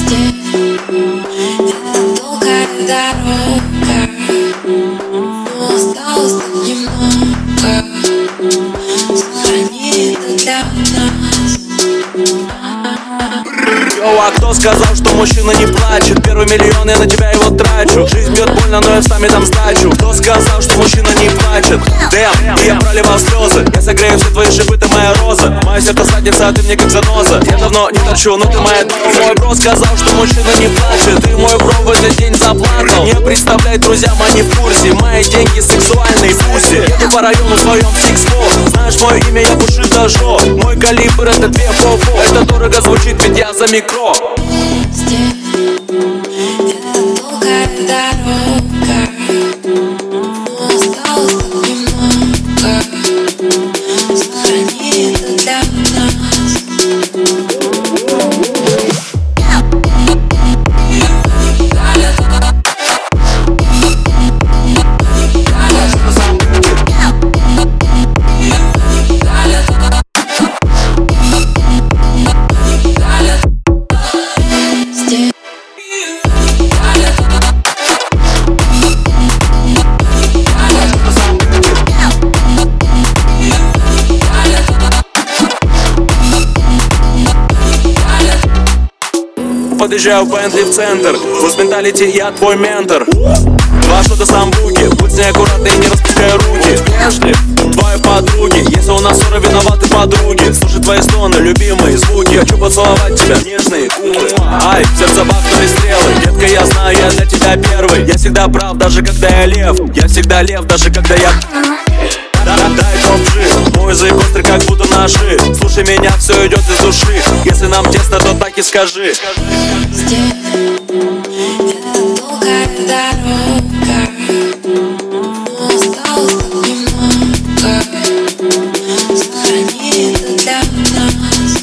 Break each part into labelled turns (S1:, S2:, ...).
S1: Это долгая дорога, но осталось так немного. Сохрани это для нас.
S2: Йоу, а кто сказал, что мужчина не плачет? Первый миллион, я на тебя его трачу. Жизнь бьет больно, но я встами там сдачу. Кто сказал, что мужчина не плачет? Дэм, и я проливал слезы. Я согрею все твои шипы, ты моя роза. Моя сердце задница, а ты мне как заноза. Я давно не торчу, но ты моя доза. Мой бро сказал, что мужчина не плачет. Ты мой бро в этот день заплакал. Не представляй, друзьям, они в курсе. Мои деньги сексуальные пуси. Еду по району в своем сикс-фо. Знаешь мое имя, я Бушита Жо. Мой калибр это 2 фо-фо. Это дорого звучит, ведь я за микро.
S1: Это долгая дорога, но осталось так немного. Сохрани это для нас.
S2: Подъезжаю в Бентли в центр. Пусть менталити, я твой ментор. Два шота самбуки, будь с ней аккуратный и не распускай руки. Вежлив, твои подруги. Если у нас ссора, виноваты подруги. Слушай твои стоны, любимые звуки. Хочу поцеловать тебя, нежные губы. Ай, в сердце бахнули стрелы. Детка, я знаю, я для тебя первый. Я всегда прав, даже когда я лев. Я всегда лев, даже когда я... Дай топ-джи, мой язык острый, как будто ножи. Слушай меня, все идет из души. Если нам тесно, то так и скажи.
S1: Это долгая дорога, но осталось так немного. Сохрани это для нас.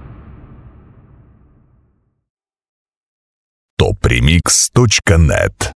S3: topremix.net